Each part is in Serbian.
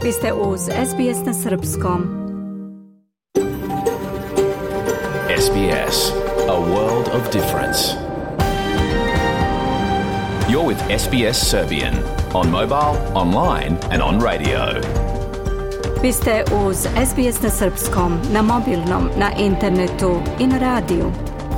Vi ste uz SBS na Srpskom. SBS, a world of difference. You're with SBS Serbian on mobile, online and on radio. Vi ste uz SBS na Srpskom, na mobilnom, na internetu i na radiju.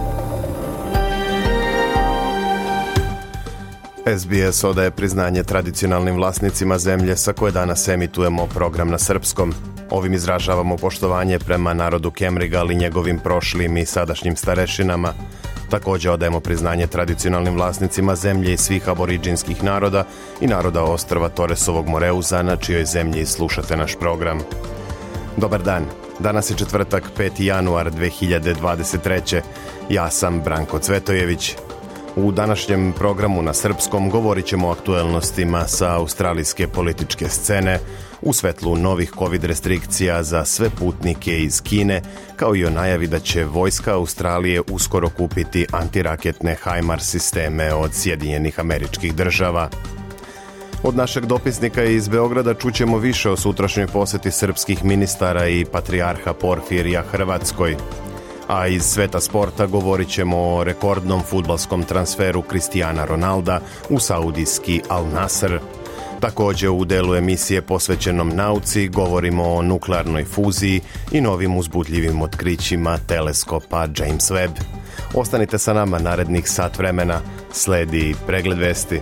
SBS odaje priznanje tradicionalnim vlasnicima zemlje sa koje danas emitujemo program na srpskom. Ovim izražavamo poštovanje prema narodu Kemrigal i njegovim prošlim i sadašnjim starešinama. Također odajemo priznanje tradicionalnim vlasnicima zemlje i svih aboriđinskih naroda i naroda ostrva Toresovog Moreuza, na čijoj zemlji slušate naš program. Dobar dan, danas je četvrtak 5. januar 2023. Ja sam Branko Cvetojević. U današnjem programu na srpskom govorit ćemo o aktuelnostima sa australijske političke scene, u svetlu novih COVID restrikcija za sve putnike iz Kine, kao i o najavi da će vojska Australije uskoro kupiti antiraketne HIMARS sisteme od Sjedinjenih Američkih Država. Od našeg dopisnika iz Beograda čućemo više o sutrašnjoj posjeti srpskih ministara i patrijarha Porfirija Hrvatskoj. A iz sveta sporta govorit ćemo o rekordnom fudbalskom transferu Cristiana Ronalda u saudijski Al Nasr. Također u delu emisije posvećenom nauci govorimo o nuklearnoj fuziji i novim uzbudljivim otkrićima teleskopa James Webb. Ostanite sa nama narednih sat vremena, sledi pregled vesti.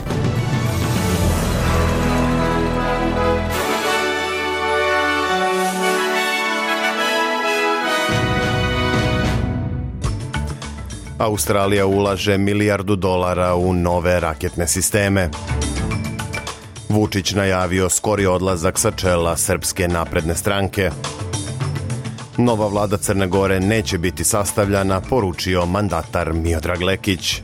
Australija ulaže $1 milijardu u nove raketne sisteme. Vučić najavio skori odlazak sa čela Srpske napredne stranke. Nova vlada Crne Gore neće biti sastavljana, poručio mandatar Miodrag Lekić.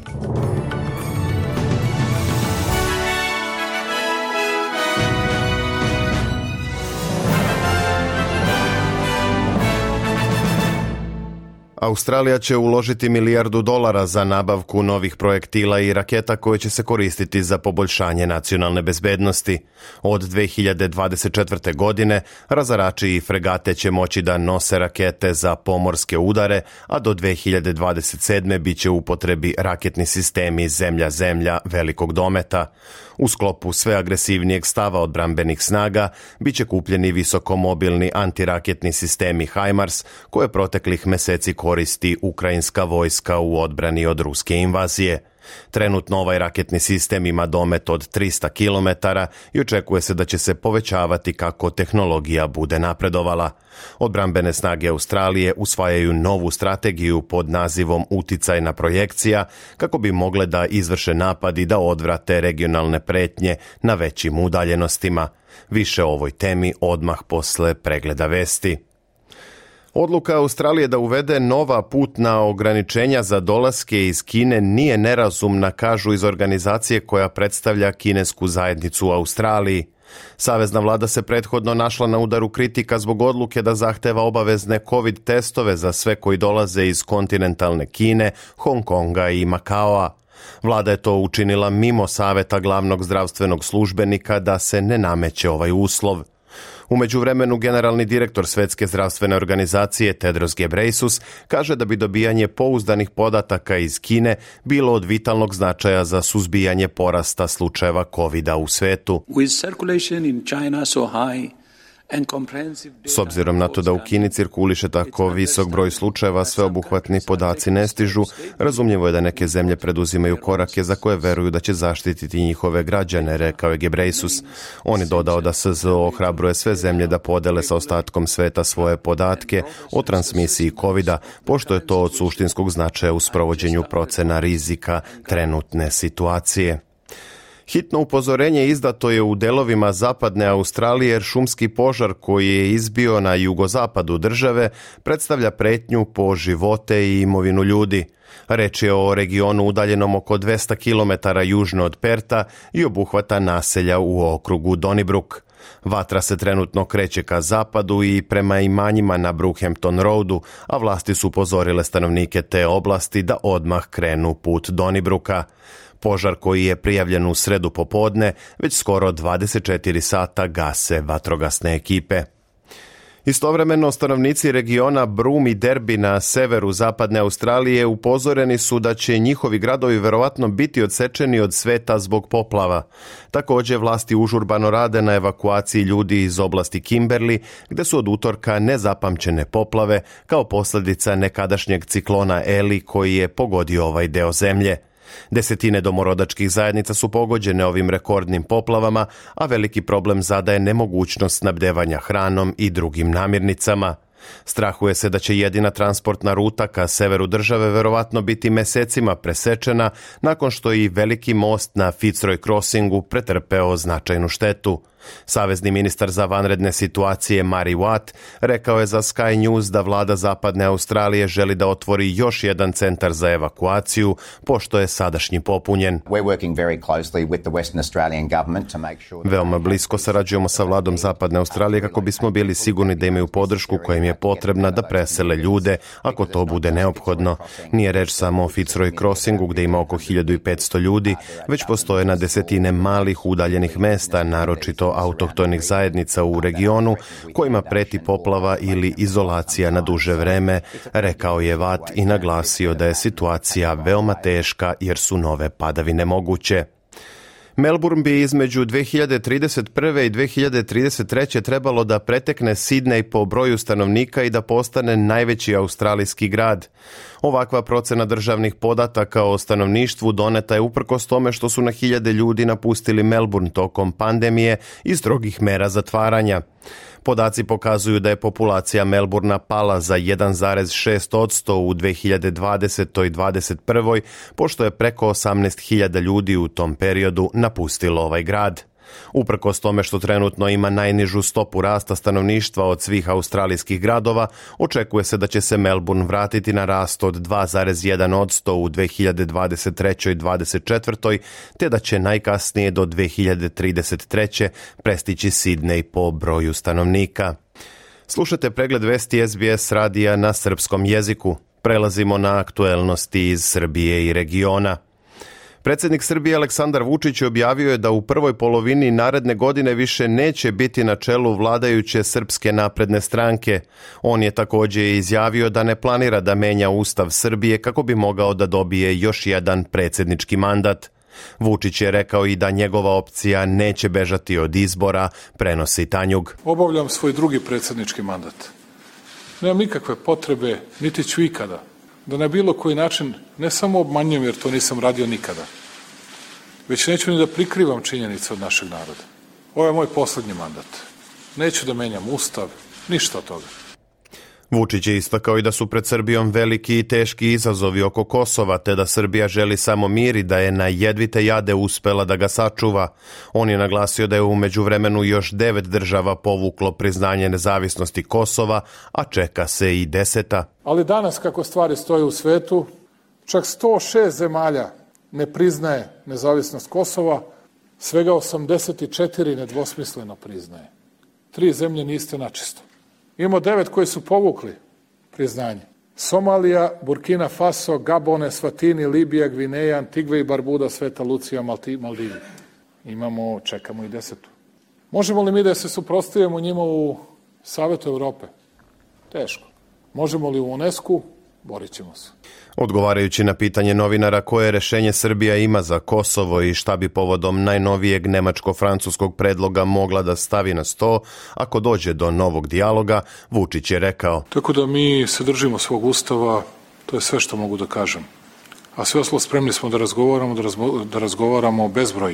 Australija će uložiti $1 milijardu za nabavku novih projektila i raketa koje će se koristiti za poboljšanje nacionalne bezbednosti. Od 2024. godine razarači i fregate će moći da nose rakete za pomorske udare, a do 2027. bit će u upotrebi raketni sistemi zemlja-zemlja velikog dometa. U sklopu sve agresivnijeg stava odbrambenih snaga bit će kupljeni visokomobilni antiraketni sistemi HIMARS koje proteklih meseci koristi ukrajinska vojska u odbrani od ruske invazije. Trenutno ovaj raketni sistem ima domet od 300 km i očekuje se da će se povećavati kako tehnologija bude napredovala. Odbrambene snage Australije usvajaju novu strategiju pod nazivom uticajna projekcija kako bi mogle da izvrše napad i da odvrate regionalne pretnje na većim udaljenostima. Više o ovoj temi odmah posle pregleda vesti. Odluka Australije da uvede nova putna ograničenja za dolaske iz Kine nije nerazumna, kažu iz organizacije koja predstavlja kinesku zajednicu u Australiji. Savezna vlada se prethodno našla na udaru kritika zbog odluke da zahteva obavezne COVID testove za sve koji dolaze iz kontinentalne Kine, Hong Konga i Makaoa. Vlada je to učinila mimo saveta glavnog zdravstvenog službenika da se ne nameće ovaj uslov. U međuvremenu generalni direktor Svetske zdravstvene organizacije Tedros Ghebreyesus kaže da bi dobijanje pouzdanih podataka iz Kine bilo od vitalnog značaja za suzbijanje porasta slučajeva COVID-a u svetu. S obzirom na to da u Kini cirkuliše tako visok broj slučajeva, sveobuhvatni podaci ne stižu, razumljivo je da neke zemlje preduzimaju korake za koje veruju da će zaštititi njihove građane, rekao je Ghebreyesus. On je dodao da SZO ohrabruje sve zemlje da podele sa ostatkom sveta svoje podatke o transmisiji COVID-a, pošto je to od suštinskog značaja u sprovođenju procena rizika trenutne situacije. Hitno upozorenje izdato je u delovima zapadne Australije jer šumski požar koji je izbio na jugozapadu države predstavlja pretnju po živote i imovinu ljudi. Reč je o regionu udaljenom oko 200 km južno od Perta i obuhvata naselja u okrugu Donnybrook. Vatra se trenutno kreće ka zapadu i prema imanjima na Brookhampton Roadu, a vlasti su upozorile stanovnike te oblasti da odmah krenu put Donnybrooka. Požar koji je prijavljen u sredu popodne, već skoro 24 sata gase vatrogasne ekipe. Istovremeno, stanovnici regiona Broome i Derby na severu zapadne Australije upozoreni su da će njihovi gradovi verovatno biti odsečeni od sveta zbog poplava. Također, vlasti užurbano rade na evakuaciji ljudi iz oblasti Kimberley, gde su od utorka nezapamćene poplave kao posljedica nekadašnjeg ciklona Eli koji je pogodio ovaj deo zemlje. Desetine domorodačkih zajednica su pogođene ovim rekordnim poplavama, a veliki problem zadaje nemogućnost snabdevanja hranom i drugim namirnicama. Strahuje se da će jedina transportna ruta ka severu države verovatno biti mesecima presečena nakon što i veliki most na Fitzroy Crossingu pretrpeo značajnu štetu. Savezni ministar za vanredne situacije Murray Watt rekao je za Sky News da vlada zapadne Australije želi da otvori još jedan centar za evakuaciju, pošto je sadašnji popunjen. Veoma blisko sarađujemo sa vladom zapadne Australije kako bismo bili sigurni da imaju podršku koja im je potrebna da presele ljude ako to bude neophodno. Nije reč samo o Fitzroy Crossingu gde ima oko 1500 ljudi, već postoje na desetine malih udaljenih mesta, naročito autohtonih zajednica u regionu kojima preti poplava ili izolacija na duže vreme, rekao je Watt i naglasio da je situacija veoma teška jer su nove padavine moguće. Melbourne bi između 2031. i 2033. trebalo da pretekne Sidney po broju stanovnika i da postane najveći australijski grad. Ovakva procena državnih podataka o stanovništvu doneta je uprkos tome što su na hiljade ljudi napustili Melbourne tokom pandemije i strogih mera zatvaranja. Podaci pokazuju da je populacija Melbourna pala za 1,6% u 2020. i 2021. pošto je preko 18.000 ljudi u tom periodu napustilo ovaj grad. Uprkos tome što trenutno ima najnižu stopu rasta stanovništva od svih australijskih gradova, očekuje se da će se Melbourne vratiti na rast od 2,1% u 2023. i 2024. te da će najkasnije do 2033. prestići Sidney po broju stanovnika. Slušate pregled vesti SBS radija na srpskom jeziku. Prelazimo na aktuelnosti iz Srbije i regiona. Predsjednik Srbije Aleksandar Vučić objavio je da u prvoj polovini naredne godine više neće biti na čelu vladajuće Srpske napredne stranke. On je također izjavio da ne planira da menja Ustav Srbije kako bi mogao da dobije još jedan predsjednički mandat. Vučić je rekao i da njegova opcija neće bežati od izbora, prenosi Tanjug. Obavljam svoj drugi predsjednički mandat. Nemam nikakve potrebe, niti ću ikada, da na bilo koji način ne samo obmanjujem jer to nisam radio nikada, već neću ni da prikrivam činjenice od našeg naroda. Ovo je moj posljednji mandat. Neću da menjam Ustav, ništa od toga. Vučić je istakao i da su pred Srbijom veliki i teški izazovi oko Kosova, te da Srbija želi samo mir i da je na jedvite jade uspela da ga sačuva. On je naglasio da je u međuvremenu još 9 država povuklo priznanje nezavisnosti Kosova, a čeka se i 10. Ali danas kako stvari stoje u svetu, čak 106 zemalja ne priznaje nezavisnost Kosova, svega 84 nedvosmisleno priznaje. 3 zemlje niste načisto. Imamo 9 koji su povukli priznanje. Somalija, Burkina Faso, Gabon, Eswatini, Libija, Gvineja, Antigve i Barbuda, Sveta Lucija, Maldivi. Čekamo i 10. Možemo li mi da se suprotstavimo njima u Savetu Evrope? Teško. Možemo li u UNESCO? Borit ćemo se. Odgovarajući na pitanje novinara koje rešenje Srbija ima za Kosovo i šta bi povodom najnovijeg nemačko-francuskog predloga mogla da stavi na sto ako dođe do novog dijaloga, Vučić je rekao. Tako da mi se držimo svog ustava, to je sve što mogu da kažem. A sve ostalo spremni smo da razgovaramo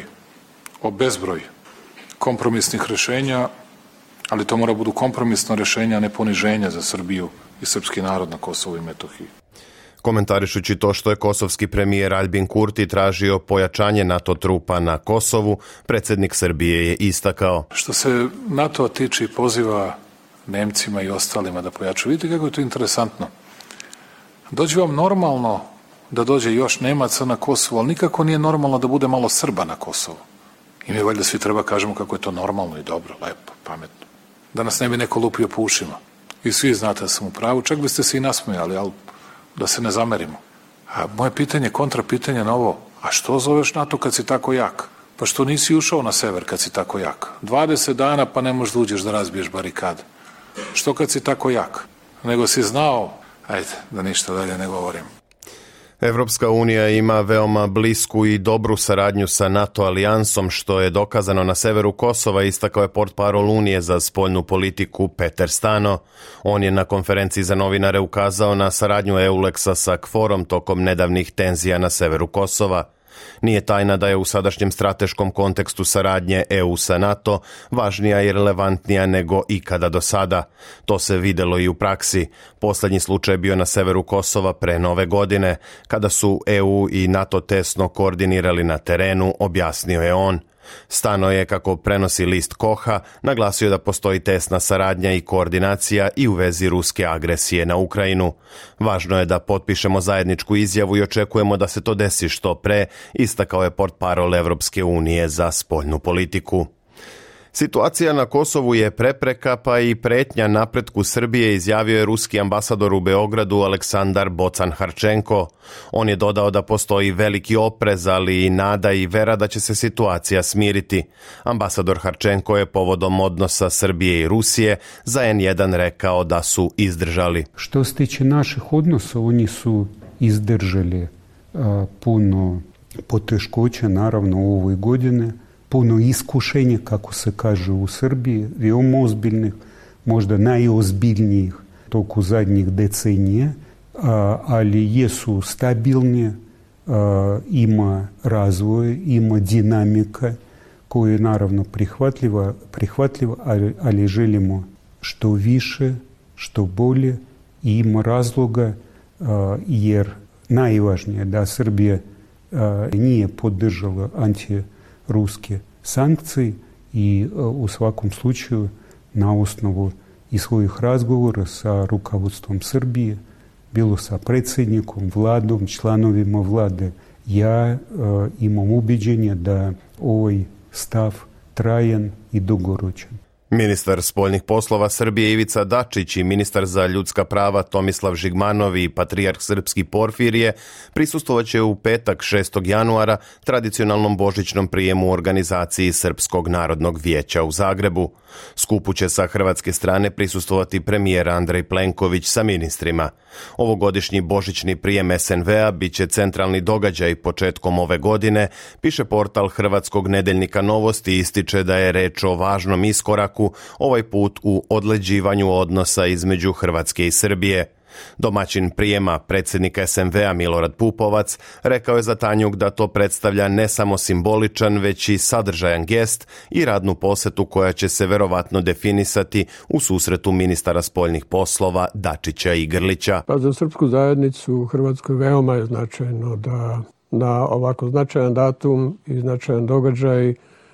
o bezbroj kompromisnih rešenja, ali to mora budu kompromisno rešenja, a ne poniženja za Srbiju i srpski narod na Kosovu i Metohiji. Komentarišući to što je kosovski premijer Albin Kurti tražio pojačanje NATO trupa na Kosovu, predsjednik Srbije je istakao. Što se NATO tiče i poziva Nemcima i ostalima da pojačaju, vidite kako je to interesantno. Dođe vam normalno da dođe još Nemaca na Kosovo, ali nikako nije normalno da bude malo Srba na Kosovu. I mi valjda svi treba kažemo kako je to normalno i dobro, lepo, pametno. Da nas ne bi neko lupio po ušima. I svi znate da sam u pravu, čak biste se i nasmejali, ali da se ne zamerimo. A moje pitanje, kontrapitanje na ovo, A što zoveš NATO kad si tako jak? Pa što nisi ušao na sever kad si tako jak? 20 dana pa ne možeš da uđeš da razbiješ barikade. Što kad si tako jak? Nego si znao, ajde, da ništa dalje ne govorim. Evropska unija ima veoma blisku i dobru saradnju sa NATO alijansom, što je dokazano na severu Kosova, istakao je portparol Unije za spoljnu politiku Peter Stano. On je na konferenciji za novinare ukazao na saradnju EULEX-a sa KFOR-om tokom nedavnih tenzija na severu Kosova. Nije tajna da je u sadašnjem strateškom kontekstu saradnje EU sa NATO važnija i relevantnija nego ikada do sada. To se videlo i u praksi. Poslednji slučaj je bio na severu Kosova pre Nove godine, kada su EU i NATO tesno koordinirali na terenu, objasnio je on. Stano je, kako prenosi list Koha, naglasio da postoji tesna saradnja i koordinacija i u vezi ruske agresije na Ukrajinu. Važno je da potpišemo zajedničku izjavu i očekujemo da se to desi što pre, istakao je portparol Evropske unije za spoljnu politiku. Situacija na Kosovu je prepreka pa i pretnja napretku Srbije, izjavio je ruski ambasador u Beogradu Aleksandar Bocan-Harčenko. On je dodao da postoji veliki oprez, ali i nada i vera da će se situacija smiriti. Ambasador Harčenko je povodom odnosa Srbije i Rusije za N1 rekao da su izdržali. Što se tiče naših odnosa, oni su izdržali puno poteškoća, naravno u ovoj godine, puno iskušenja, kako se kaže u Srbiji, veoma ozbiljnih, možda najozbiljnijih toku zadnjih decenija, ali jesu stabilni, ima razvoj, ima dinamika koja je naravno prihvatljiva, ali želimo što više, što bolje i ima razloga, jer najvažnije da Srbija nije podržala antiruske sankcije i u svakom slučaju na osnovu i svojih razgovora sa rukovodstvom Srbije, bilo sa predsjednikom, vladom, članovima vlade, ja imam ubeđenje da ovaj stav trajan i dugoročan. Ministar spoljnih poslova Srbije Ivica Dačić i ministar za ljudska prava Tomislav Žigmanov i patrijarh srpski Porfirije prisustvovaće u petak 6. januara tradicionalnom božićnom prijemu u organizaciji Srpskog narodnog vijeća u Zagrebu. Skupu će sa hrvatske strane prisustvovati premijer Andrej Plenković sa ministrima. Ovogodišnji božićni prijem SNV-a bit će centralni događaj početkom ove godine, piše portal hrvatskog nedeljnika Novosti i ističe da je reč o važnom iskoraku, ovaj put u odleđivanju odnosa između Hrvatske i Srbije. Domaćin prijema, predsjednik SNV-a Milorad Pupovac, rekao je za Tanjug da to predstavlja ne samo simboličan, već i sadržajan gest i radnu posetu koja će se verovatno definisati u susretu ministara spoljnih poslova Dačića i Grlića. Pa za srpsku zajednicu u Hrvatskoj veoma je značajno da na ovako značajan datum i značajan događaj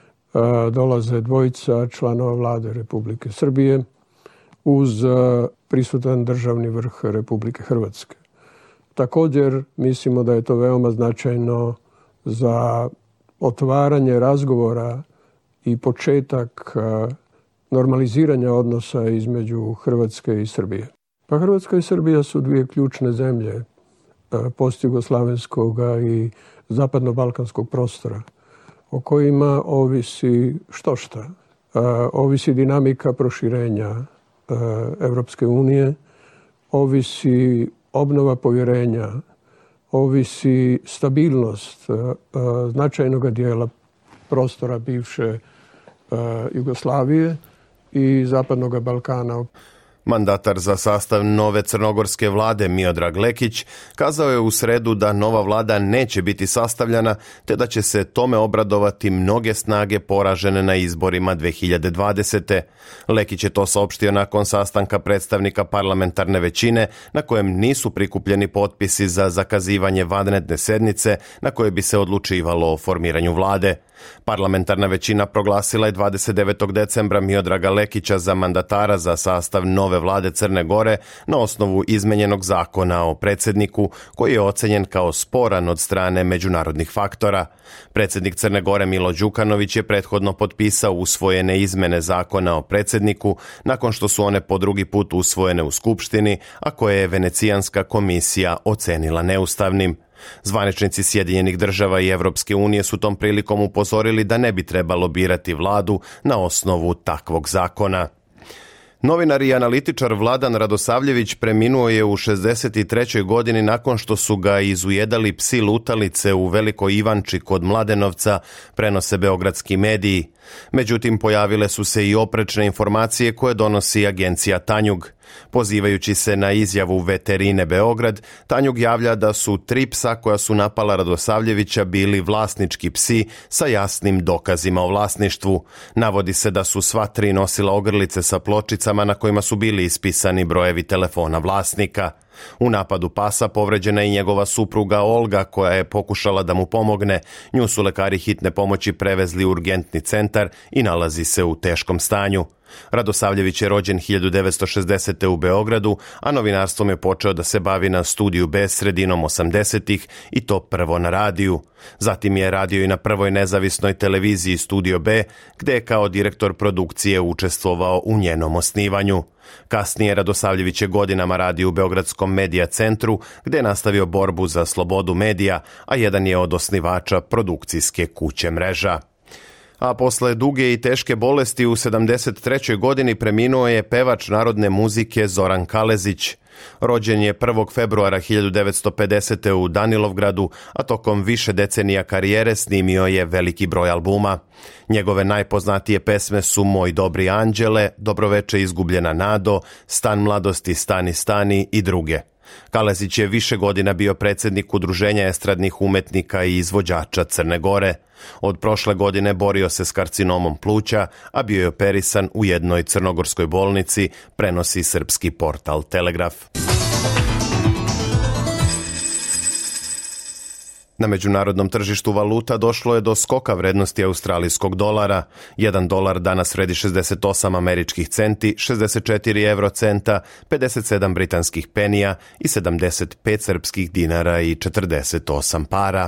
dolaze dvojica članova vlade Republike Srbije uz prisutan državni vrh Republike Hrvatske. Također mislimo da je to veoma značajno za otvaranje razgovora i početak normaliziranja odnosa između Hrvatske i Srbije. Pa Hrvatska i Srbija su dvije ključne zemlje postjugoslavenskog i zapadno-balkanskog prostora o kojima ovisi štošta. Ovisi dinamika proširenja Evropske unije, ovisi obnova povjerenja, ovisi stabilnost značajnog dijela prostora bivše Jugoslavije i Zapadnog Balkana. Mandatar za sastav nove crnogorske vlade Miodrag Lekić kazao je u sredu da nova vlada neće biti sastavljena, te da će se tome obradovati mnoge snage poražene na izborima 2020. Lekić je to saopštio nakon sastanka predstavnika parlamentarne većine na kojem nisu prikupljeni potpisi za zakazivanje vanredne sednice na kojoj bi se odlučivalo o formiranju vlade. Parlamentarna većina proglasila je 29. decembra Miodraga Lekića za mandatara za sastav nove vlade Crne Gore na osnovu izmenjenog zakona o predsjedniku, koji je ocenjen kao sporan od strane međunarodnih faktora. Predsjednik Crne Gore Milo Đukanović je prethodno potpisao usvojene izmene zakona o predsjedniku nakon što su one po drugi put usvojene u Skupštini, a koje je Venecijanska komisija ocenila neustavnim. Zvaničnici Sjedinjenih država i Evropske unije su tom prilikom upozorili da ne bi trebalo birati vladu na osnovu takvog zakona. Novinar i analitičar Vladan Radosavljević preminuo je u 63. godini nakon što su ga izujedali psi lutalice u Velikoj Ivanči kod Mladenovca, prenose beogradski mediji. Međutim, pojavile su se i oprečne informacije koje donosi agencija Tanjug. Pozivajući se na izjavu Veterine Beograd, Tanjug javlja da su 3 psa koja su napala Radosavljevića bili vlasnički psi sa jasnim dokazima o vlasništvu. Navodi se da su sva 3 nosila ogrlice sa pločicama na kojima su bili ispisani brojevi telefona vlasnika. U napadu pasa povređena je i njegova supruga Olga, koja je pokušala da mu pomogne. Nju su lekari hitne pomoći prevezli u urgentni centar i nalazi se u teškom stanju. Radosavljević je rođen 1960. u Beogradu, a novinarstvom je počeo da se bavi na Studiju B sredinom 80-ih i to prvo na radiju. Zatim je radio i na prvoj nezavisnoj televiziji Studio B, gde je kao direktor produkcije učestvovao u njenom osnivanju. Kasnije Radosavljević je godinama radio u Beogradskom medija centru, gde je nastavio borbu za slobodu medija, a jedan je od osnivača produkcijske kuće Mreža. A posle duge i teške bolesti u 73. godini preminuo je pevač narodne muzike Zoran Kalezić. Rođen je 1. februara 1950. u Danilovgradu, a tokom više decenija karijere snimio je veliki broj albuma. Njegove najpoznatije pesme su Moj dobri anđele, Dobroveče izgubljena nado, Stan mladosti, Stani stani i druge. Kalezić je više godina bio predsjednik Udruženja estradnih umetnika i izvođača Crne Gore. Od prošle godine borio se s karcinomom pluća, a bio je operisan u jednoj crnogorskoj bolnici, prenosi srpski portal Telegraf. Na međunarodnom tržištu valuta došlo je do skoka vrednosti australijskog dolara. 1 dolar danas vredi 68 američkih centi, 64 eurocenta, 57 britanskih penija i 75 srpskih dinara i 48 para.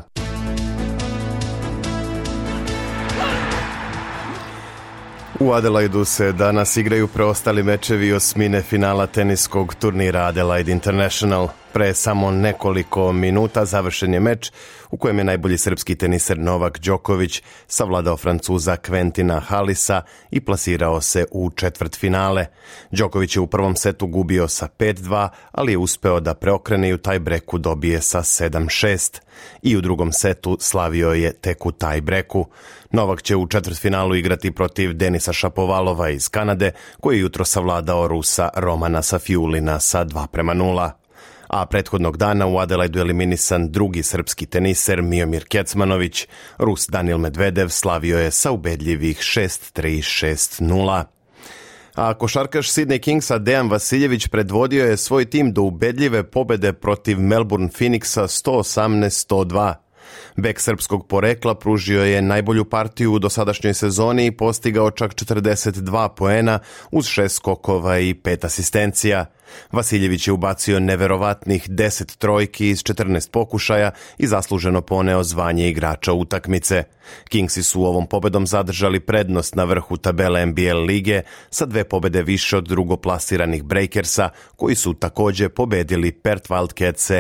U Adelaidu se danas igraju preostali mečevi osmine finala teniskog turnira Adelaide International. Pre samo nekoliko minuta završen je meč u kojem je najbolji srpski teniser Novak Đoković savladao Francuza Quentina Halisa i plasirao se u četvrtfinale. Đoković je u prvom setu gubio sa 5-2, ali je uspeo da preokrene i u tajbreku dobije sa 7-6. I u drugom setu slavio je tek u tajbreku. Novak će u četvrtfinalu igrati protiv Denisa Šapovalova iz Kanade, koji je jutro savladao Rusa Romana Safiulina sa 2-0. A prethodnog dana u Adelaidu eliminisan drugi srpski teniser Miomir Kecmanović. Rus Danil Medvedev slavio je sa ubedljivih 6-3, 6-0. A košarkaš Sydney Kingsa Dejan Vasiljević predvodio je svoj tim do ubedljive pobede protiv Melbourne Phoenixa 118-102. Bek srpskog porekla pružio je najbolju partiju u dosadašnjoj sezoni i postigao čak 42 poena uz 6 skokova i 5 asistencija. Vasiljević je ubacio neverovatnih 10 trojki iz 14 pokušaja i zasluženo poneo zvanje igrača utakmice. Kingsi su ovom pobedom zadržali prednost na vrhu tabele NBL lige sa 2 pobede više od drugoplasiranih Breakersa, koji su također pobedili Perth Wildcatse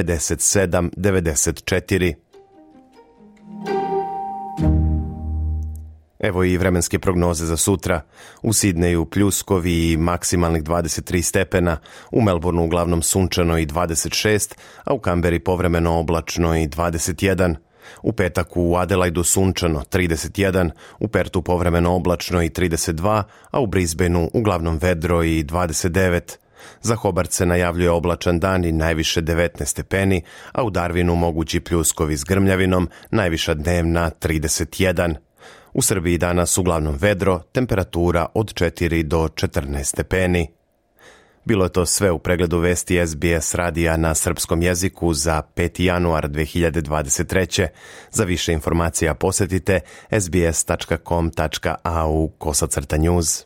97-94. Evo i vremenske prognoze za sutra. U Sidneju pljuskovi i maksimalnih 23 stepena, u Melbourneu uglavnom sunčano i 26, a u Kamberi povremeno oblačno i 21. U petak u Adelaidu sunčano 31, u Pertu povremeno oblačno i 32, a u Brisbaneu uglavnom vedro i 29. Za Hobart se najavljuje oblačan dan i najviše 19 stepeni, a u Darwinu mogući pljuskovi s grmljavinom, najviša dnevna 31. U Srbiji danas uglavnom vedro, temperatura od 4 do 14 stepeni. Bilo je to sve u pregledu vesti SBS radija na srpskom jeziku za 5. januar 2023. Za više informacija posjetite sbs.com.au/news.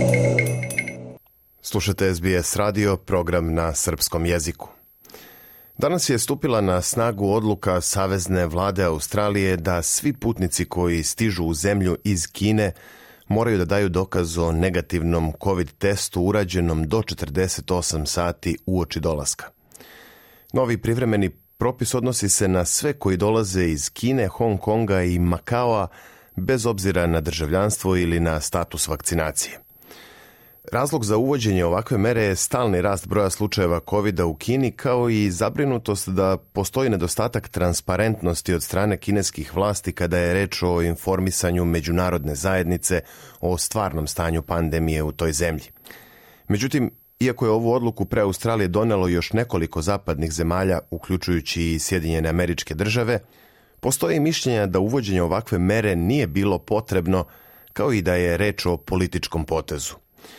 Slušate SBS radio, program na srpskom jeziku. Danas je stupila na snagu odluka Savezne vlade Australije da svi putnici koji stižu u zemlju iz Kine moraju da daju dokaz o negativnom COVID testu urađenom do 48 sati uoči dolaska. Novi privremeni propis odnosi se na sve koji dolaze iz Kine, Hong Konga i Makaoa bez obzira na državljanstvo ili na status vakcinacije. Razlog za uvođenje ovakve mere je stalni rast broja slučajeva COVID-a u Kini, kao i zabrinutost da postoji nedostatak transparentnosti od strane kineskih vlasti kada je reč o informisanju međunarodne zajednice o stvarnom stanju pandemije u toj zemlji. Međutim, iako je ovu odluku pre Australije donelo još nekoliko zapadnih zemalja, uključujući i Sjedinjene Američke Države, postoje mišljenja da uvođenje ovakve mere nije bilo potrebno, kao i da je reč o političkom potezu.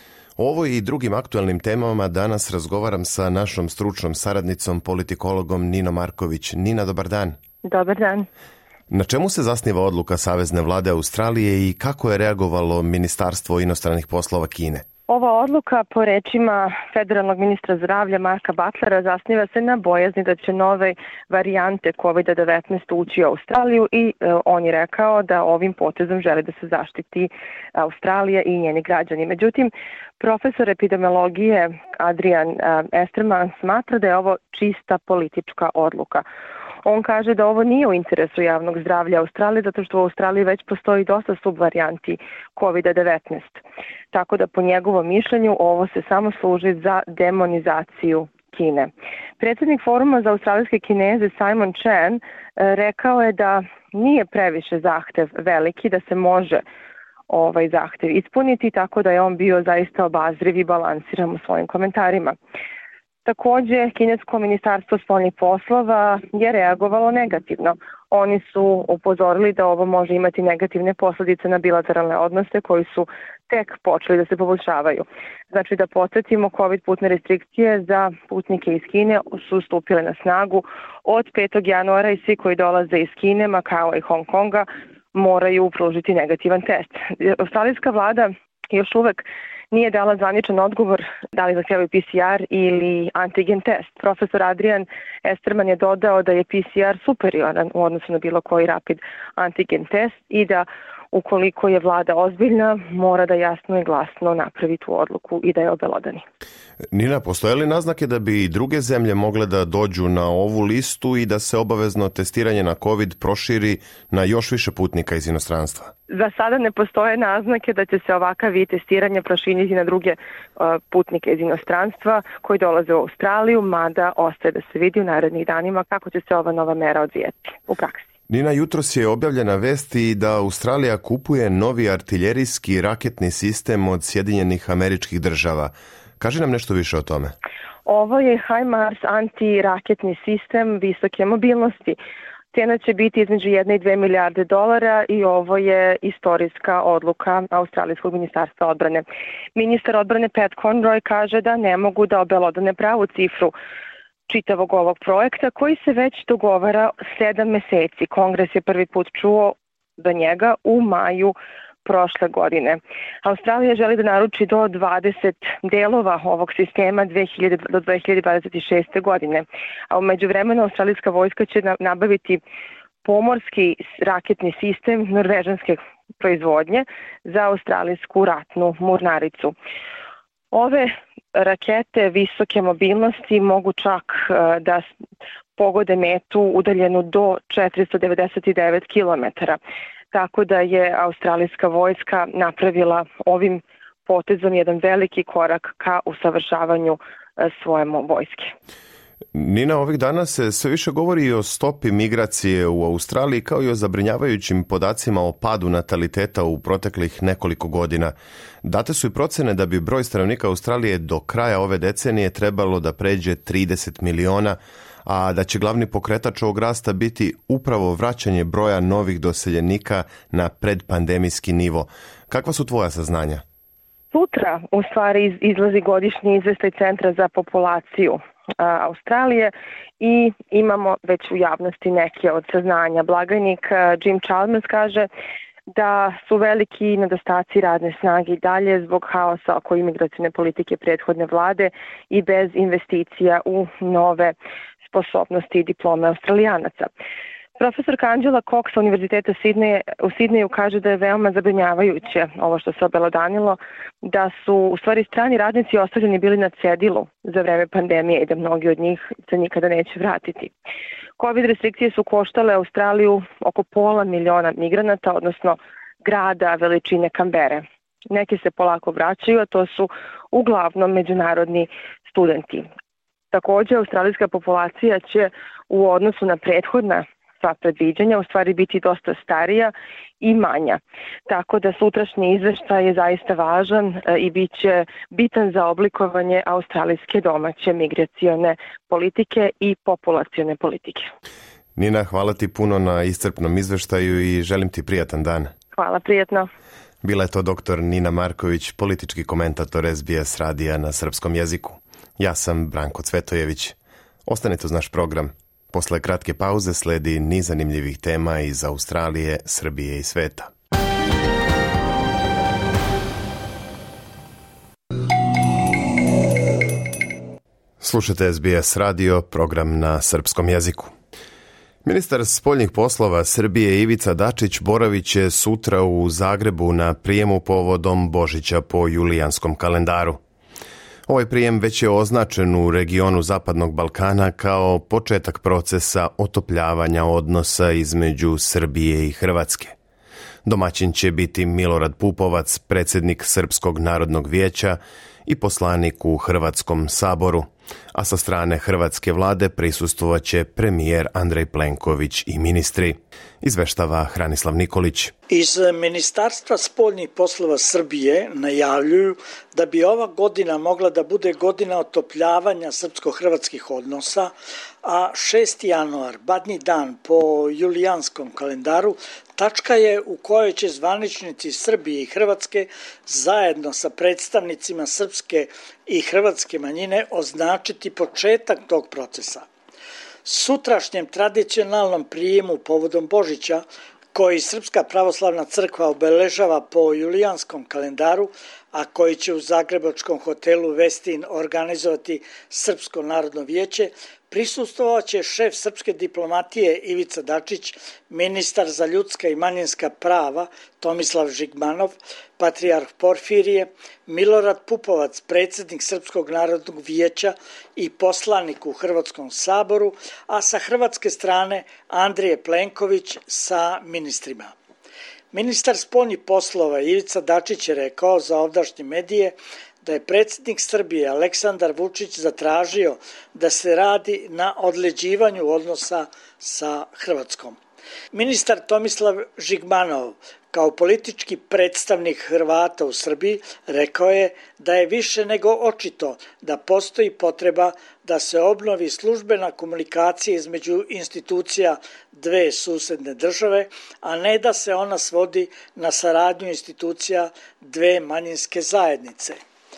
O ovoj i drugim aktualnim temama danas razgovaram sa našom stručnom saradnicom, politikologom Ninom Marković. Nina, dobar dan. Dobar dan. Na čemu se zasniva odluka Savezne vlade Australije i kako je reagovalo Ministarstvo inostranih poslova Kine? Ova odluka, po rečima federalnog ministra zdravlja Marka Butlera, zasniva se na bojazni da će nove varijante COVID-19 ući u Australiju i on je rekao da ovim potezom želi da se zaštiti Australija i njeni građani. Međutim, profesor epidemiologije Adrian Esterman smatra da je ovo čista politička odluka. On kaže da ovo nije u interesu javnog zdravlja Australije, zato što u Australiji već postoji dosta subvarijanti COVID-19. Tako da po njegovom mišljenju ovo se samo služi za demonizaciju Kine. Predsjednik Foruma za australijske Kineze Simon Chan rekao je da nije previše zahtev veliki, da se može ovaj zahtev ispuniti, tako da je on bio zaista obazriv i balansiran u svojim komentarima. Također, kinesko ministarstvo spoljnih poslova je reagovalo negativno. Oni su upozorili da ovo može imati negativne posljedice na bilateralne odnose koji su tek počeli da se poboljšavaju. Znači da podsjetimo, COVID putne restrikcije za putnike iz Kine su stupile na snagu od 5. januara i svi koji dolaze iz Kine, Makao i Hong Konga moraju pružiti negativan test. Australijska vlada još uvek nije dala zvaničan odgovor da li zahtijevaju PCR ili antigen test. Profesor Adrian Esterman je dodao da je PCR superioran u odnosu na bilo koji rapid antigen test i da ukoliko je vlada ozbiljna, mora da jasno i glasno napravi tu odluku i da je obelodani. Nina, postoje li naznake da bi i druge zemlje mogle da dođu na ovu listu i da se obavezno testiranje na COVID proširi na još više putnika iz inostranstva? Za sada ne postoje naznake da će se ovakav vid testiranja proširiti na druge putnike iz inostranstva koji dolaze u Australiju, mada ostaje da se vidi u narednih danima kako će se ova nova mera odvijeti u praksi. Nina, jutros je objavljena vest i da Australija kupuje novi artiljerijski raketni sistem od Sjedinjenih Američkih Država. Kaži nam nešto više o tome. Ovo je HIMARS antiraketni sistem visoke mobilnosti. Cena će biti između 1 i 2 milijarde dolara i ovo je istorijska odluka Australijskog ministarstva odbrane. Ministar odbrane Pat Conroy kaže da ne mogu da obelodane pravu cifru čitavog ovog projekta koji se već dogovara 7 meseci. Kongres je prvi put čuo za njega u maju prošle godine. Australija želi da naruči do 20 delova ovog sistema do 2026. godine. A u međuvremenu australijska vojska će nabaviti pomorski raketni sistem norvežanske proizvodnje za australijsku ratnu mornaricu. Ove rakete visoke mobilnosti mogu čak da pogode metu udaljenu do 499 km. Tako da je australijska vojska napravila ovim potezom jedan veliki korak ka usavršavanju svoje vojske. Nina, ovih dana se sve više govori i o stopi migracije u Australiji kao i o zabrinjavajućim podacima o padu nataliteta u proteklih nekoliko godina. Date su i procene da bi broj stanovnika Australije do kraja ove decenije trebalo da pređe 30 miliona, a da će glavni pokretač ovog rasta biti upravo vraćanje broja novih doseljenika na predpandemijski nivo. Kakva su tvoja saznanja? Sutra u stvari izlazi godišnji izveštaj Centra za populaciju Australije i imamo već u javnosti neke od saznanja. Blagajnik Jim Chalmers kaže da su veliki nedostaci radne snage i dalje zbog haosa oko imigracione politike prethodne vlade i bez investicija u nove sposobnosti i diplome Australijanaca. Profesorka Angela Cox sa Univerziteta u Sidneju kaže da je veoma zabrinjavajuće ovo što se obelodanilo, da su u stvari strani radnici ostavljeni bili na cedilu za vreme pandemije i da mnogi od njih se nikada neće vratiti. Covid restrikcije su koštale Australiju oko 500.000 migranata, odnosno grada veličine Kambere. Neki se polako vraćaju, a to su uglavnom međunarodni studenti. Također, australijska populacija će u odnosu na prethodna sva predviđanja u stvari biti dosta starija i manja. Tako da sutrašnji izveštaj je zaista važan i bit će bitan za oblikovanje australijske domaće migracione politike i populacione politike. Nina, hvala ti puno na iscrpnom izveštaju i želim ti prijatan dan. Hvala, prijatno. Bila je to dr. Nina Marković, politički komentator SBS radija na srpskom jeziku. Ja sam Branko Cvetojević. Ostanite uz naš program. Posle kratke pauze sledi niz zanimljivih tema iz Australije, Srbije i sveta. Slušajte SBS radio, program na srpskom jeziku. Ministar spoljnih poslova Srbije Ivica Dačić boravit će sutra u Zagrebu na prijemu povodom Božića po julijanskom kalendaru. Ovaj prijem već je označen u regionu Zapadnog Balkana kao početak procesa otopljavanja odnosa između Srbije i Hrvatske. Domaćin će biti Milorad Pupovac, predsjednik Srpskog narodnog vijeća i poslanik u Hrvatskom saboru, a sa strane hrvatske vlade prisustvovat će premijer Andrej Plenković i ministri, izveštava Hranislav Nikolić. Iz Ministarstva spoljnih poslova Srbije najavljuju da bi ova godina mogla da bude godina otopljavanja srpsko-hrvatskih odnosa, a 6. januar, badnji dan po julijanskom kalendaru, tačka je u kojoj će zvaničnici Srbije i Hrvatske zajedno sa predstavnicima srpske i hrvatske manjine označiti početak tog procesa. Sutrašnjem tradicionalnom prijemu povodom Božića, koji Srpska pravoslavna crkva obeležava po julijanskom kalendaru, a koji će u zagrebačkom hotelu Vestin organizovati Srpsko narodno vijeće, prisustvovat će šef srpske diplomatije Ivica Dačić, ministar za ljudska i manjinska prava Tomislav Žigmanov, patrijarh Porfirije, Milorad Pupovac, predsjednik Srpskog narodnog vijeća i poslanik u Hrvatskom saboru, a sa hrvatske strane Andrije Plenković sa ministrima. Ministar spoljnih poslova Ivica Dačić je rekao za ovdašnje medije da je predsjednik Srbije Aleksandar Vučić zatražio da se radi na odleđivanju odnosa sa Hrvatskom. Ministar Tomislav Žigmanov, kao politički predstavnik Hrvata u Srbiji, rekao je da je više nego očito da postoji potreba da se obnovi službena komunikacija između institucija dve susedne države, a ne da se ona svodi na saradnju institucija dve manjinske zajednice.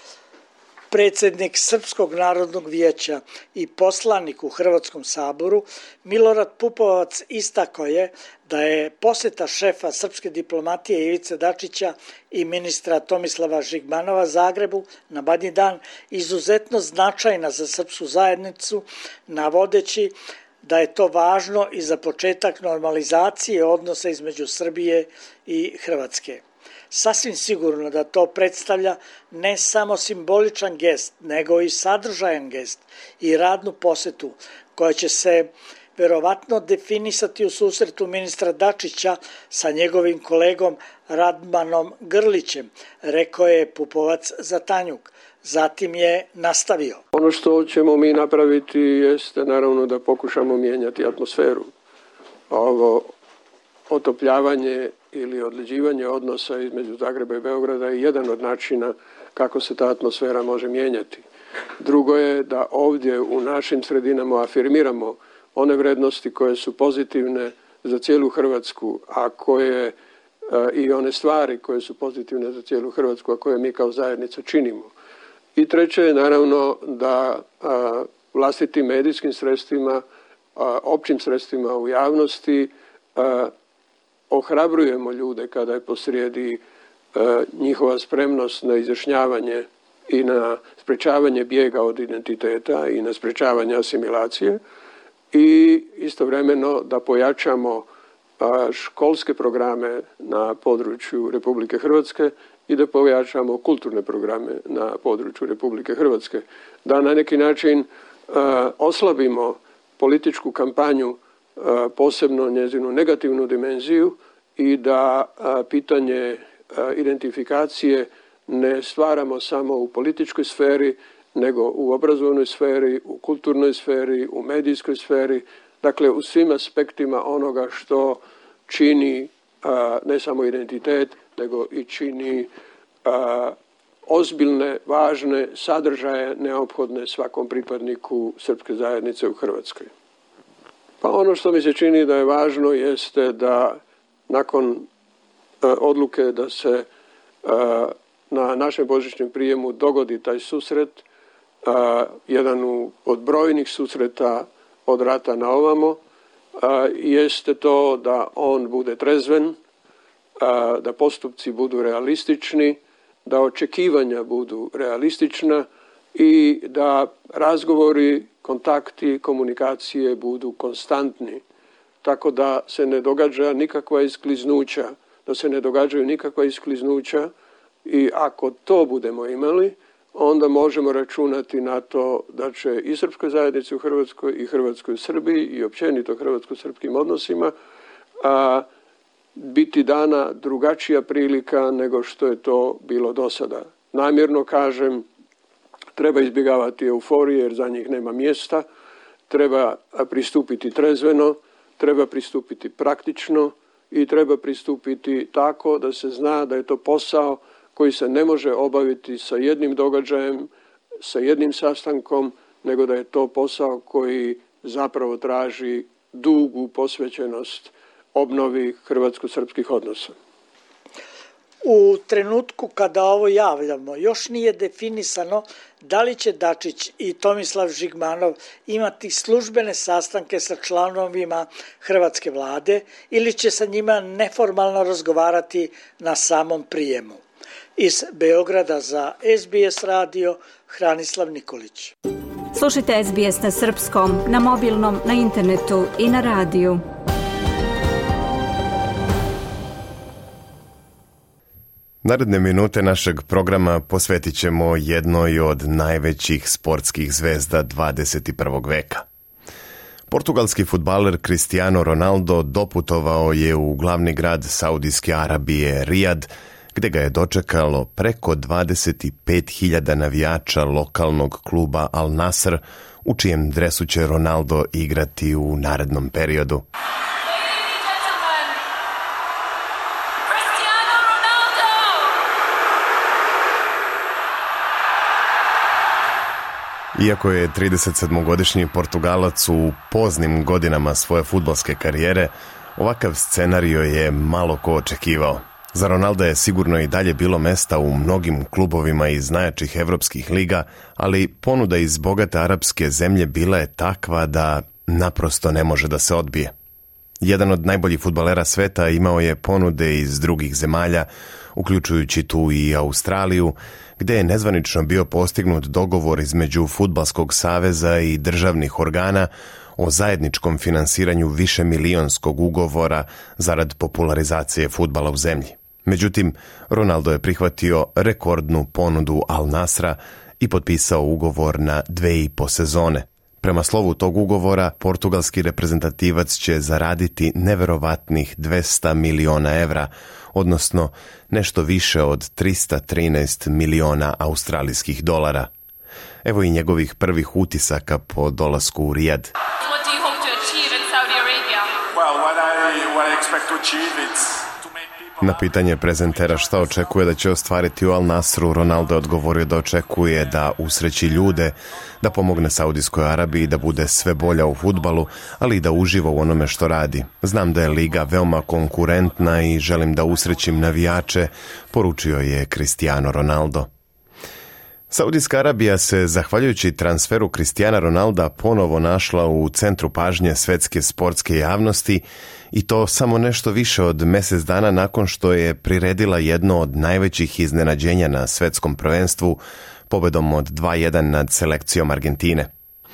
Predsjednik Srpskog narodnog vijeća i poslanik u Hrvatskom saboru Milorad Pupovac istakao je da je posjeta šefa srpske diplomatije Ivice Dačića i ministra Tomislava Žigmanova Zagrebu na badnji dan izuzetno značajna za srpsku zajednicu, navodeći da je to važno i za početak normalizacije odnosa između Srbije i Hrvatske. Sasvim sigurno da to predstavlja ne samo simboličan gest, nego i sadržajan gest i radnu posjetu koja će se verovatno definisati u susretu ministra Dačića sa njegovim kolegom Radmanom Grlićem, rekao je Pupovac za Tanjuk. Zatim je nastavio. Ono što ćemo mi napraviti jeste naravno da pokušamo mijenjati atmosferu. Ovo otopljavanje ili odleđivanje odnosa između Zagreba i Beograda je jedan od načina kako se ta atmosfera može mijenjati. Drugo je da ovdje u našim sredinama afirmiramo one vrednosti koje su pozitivne za cijelu Hrvatsku, a koje i one stvari koje su pozitivne za cijelu Hrvatsku, a koje mi kao zajednica činimo. I treće je naravno da vlastitim medijskim sredstvima, općim sredstvima u javnosti ohrabrujemo ljude kada je posrijedi njihova spremnost na izjašnjavanje i na sprečavanje bijega od identiteta i na sprečavanje asimilacije i istovremeno da pojačamo školske programe na području Republike Hrvatske i da pojačamo kulturne programe na području Republike Hrvatske. Da na neki način oslabimo političku kampanju, posebno njezinu negativnu dimenziju i da pitanje identifikacije ne stvaramo samo u političkoj sferi, nego u obrazovnoj sferi, u kulturnoj sferi, u medijskoj sferi, dakle u svim aspektima onoga što čini ne samo identitet, nego i čini ozbiljne, važne sadržaje neophodne svakom pripadniku srpske zajednice u Hrvatskoj. Pa ono što mi se čini da je važno jeste da nakon odluke da se na našem božićnom prijemu dogodi taj susret, jedan od brojnih susreta od rata na ovamo, jeste to da on bude trezven, da postupci budu realistični, da očekivanja budu realistična i da razgovori, kontakti, komunikacije budu konstantni, tako da se ne događa nikakva iskliznuća, i ako to budemo imali, onda možemo računati na to da će i srpskoj zajednici u Hrvatskoj i Hrvatskoj u Srbiji i općenito hrvatsko-srpskim odnosima biti dana drugačija prilika nego što je to bilo do sada. Namjerno kažem, treba izbjegavati euforije jer za njih nema mjesta, treba pristupiti trezveno, treba pristupiti praktično i treba pristupiti tako da se zna da je to posao koji se ne može obaviti sa jednim događajem, sa jednim sastankom, nego da je to posao koji zapravo traži dugu posvećenost obnovi hrvatsko-srpskih odnosa. U trenutku kada ovo javljamo, još nije definisano da li će Dačić i Tomislav Žigmanov imati službene sastanke sa članovima hrvatske vlade ili će sa njima neformalno razgovarati na samom prijemu. Iz Beograda za SBS radio, Hranislav Nikolić. Slušajte SBS na srpskom, na mobilnom, na internetu i na radiju. Naredne minute našeg programa posvetit ćemo jednoj od najvećih sportskih zvezda 21. veka. Portugalski fudbaler Cristiano Ronaldo doputovao je u glavni grad Saudijske Arabije, Rijad, gdje ga je dočekalo preko 25.000 navijača lokalnog kluba Al Nassr, u čijem dresu će Ronaldo igrati u narednom periodu. Iako je 37-godišnji Portugalac u poznim godinama svoje fudbalske karijere, ovakav scenario je malo ko očekivao. Za Ronalda je sigurno i dalje bilo mesta u mnogim klubovima iz najjačih evropskih liga, ali ponuda iz bogate arapske zemlje bila je takva da naprosto ne može da se odbije. Jedan od najboljih fudbalera sveta imao je ponude iz drugih zemalja, uključujući tu i Australiju, gdje je nezvanično bio postignut dogovor između Fudbalskog saveza i državnih organa o zajedničkom finansiranju višemilijonskog ugovora zarad popularizacije fudbala u zemlji. Međutim, Ronaldo je prihvatio rekordnu ponudu Al Nassra i potpisao ugovor na 2,5 sezone. Prema slovu tog ugovora, portugalski reprezentativac će zaraditi neverovatnih 200 miliona evra, odnosno nešto više od 313 miliona australijskih dolara. Evo i njegovih prvih utisaka po dolasku u Rijad. What do you hope to achieve in Saudi Arabia? Well, what I expect to achieve is Na pitanje prezentera šta očekuje da će ostvariti u Al Nassru, Ronaldo je odgovorio da očekuje da usreći ljude, da pomogne Saudijskoj Arabiji, da bude sve bolja u fudbalu, ali i da uživa u onome što radi. Znam da je liga veoma konkurentna i želim da usrećim navijače, poručio je Cristiano Ronaldo. Saudijska Arabija se, zahvaljujući transferu Cristiana Ronalda, ponovo našla u centru pažnje svetske sportske javnosti i to samo nešto više od mjesec dana nakon što je priredila jedno od najvećih iznenađenja na svetskom prvenstvu, pobedom od 2:1 nad selekcijom Argentine.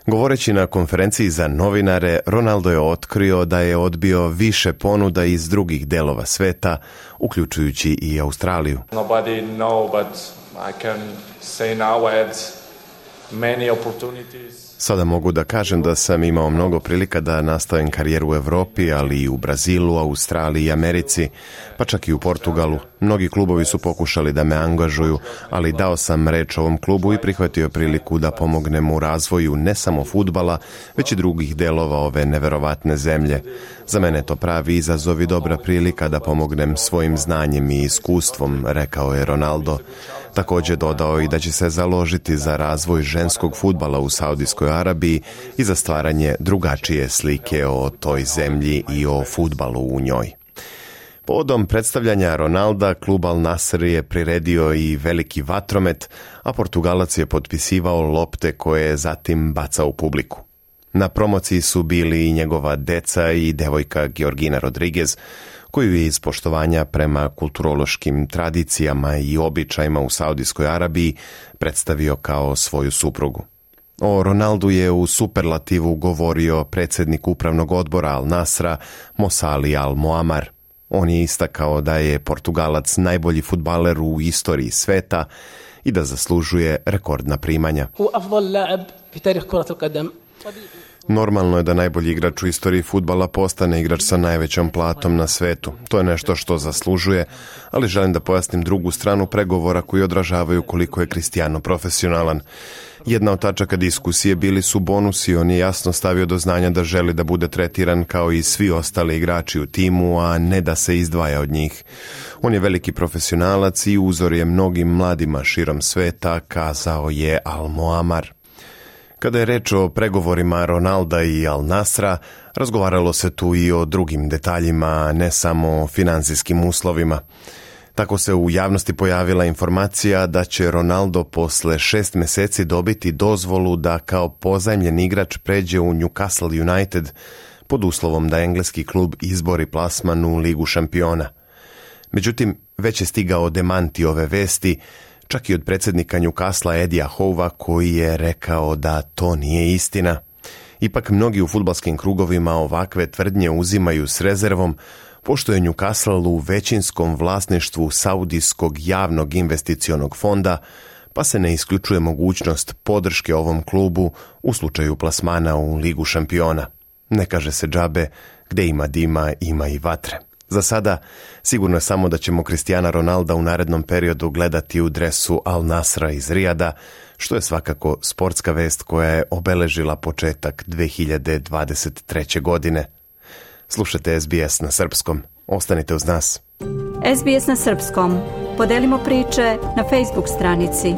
Govoreći na konferenciji za novinare, Ronaldo je otkrio da je odbio više ponuda iz drugih delova sveta, uključujući i Australiju. Nobody know, but I can say now I had many opportunities. Sada mogu da kažem da sam imao mnogo prilika da nastavim karijeru u Evropi, ali i u Brazilu, Australiji i Americi, pa čak i u Portugalu. Mnogi klubovi su pokušali da me angažuju, ali dao sam reč ovom klubu i prihvatio priliku da pomognem u razvoju ne samo fudbala, već i drugih delova ove neverovatne zemlje. Za mene je to pravi izazov i dobra prilika da pomognem svojim znanjem i iskustvom, rekao je Ronaldo. Također dodao i da će se založiti za razvoj ženskog fudbala u Saudijskoj Arabiji i za stvaranje drugačije slike o toj zemlji i o fudbalu u njoj. Povodom predstavljanja Ronalda, klub Al Nassr je priredio i veliki vatromet, a Portugalac je potpisivao lopte koje je zatim bacao u publiku. Na promociji su bili i njegova deca i devojka Georgina Rodriguez, koju je iz poštovanja prema kulturološkim tradicijama i običajima u Saudijskoj Arabiji predstavio kao svoju suprugu. O Ronaldu je u superlativu govorio predsjednik upravnog odbora Al Nassra Mosali Al Moamar. On je istakao da je Portugalac najbolji fudbaler u istoriji sveta i da zaslužuje rekordna primanja. Normalno je da najbolji igrač u istoriji fudbala postane igrač sa najvećom platom na svetu. To je nešto što zaslužuje, ali želim da pojasnim drugu stranu pregovora koji odražavaju koliko je Cristiano profesionalan. Jedna od tačaka diskusije bili su bonusi, on je jasno stavio do znanja da želi da bude tretiran kao i svi ostali igrači u timu, a ne da se izdvaja od njih. On je veliki profesionalac i uzor je mnogim mladima širom sveta, kazao je Al Moamar. Kada je reč o pregovorima Ronalda i Al Nassra, razgovaralo se tu i o drugim detaljima, ne samo o financijskim uslovima. Tako se u javnosti pojavila informacija da će Ronaldo posle 6 meseci dobiti dozvolu da kao pozajmljen igrač pređe u Newcastle United pod uslovom da engleski klub izbori plasman u Ligu šampiona. Međutim, već je stigao demanti ove vesti, čak i od predsjednika Newcastle Eddija Howa, koji je rekao da to nije istina. Ipak mnogi u fudbalskim krugovima ovakve tvrdnje uzimaju s rezervom, pošto je Newcastle u većinskom vlasništvu Saudijskog javnog investicionog fonda, pa se ne isključuje mogućnost podrške ovom klubu u slučaju plasmana u Ligu šampiona. Ne kaže se džabe, gde ima dima, ima i vatre. Za sada, sigurno je samo da ćemo Cristiana Ronalda u narednom periodu gledati u dresu Al Nassra iz Rijada, što je svakako sportska vest koja je obeležila početak 2023. godine. Slušajte SBS na srpskom. Ostanite uz nas. SBS na srpskom. Podelimo priče na Facebook stranici.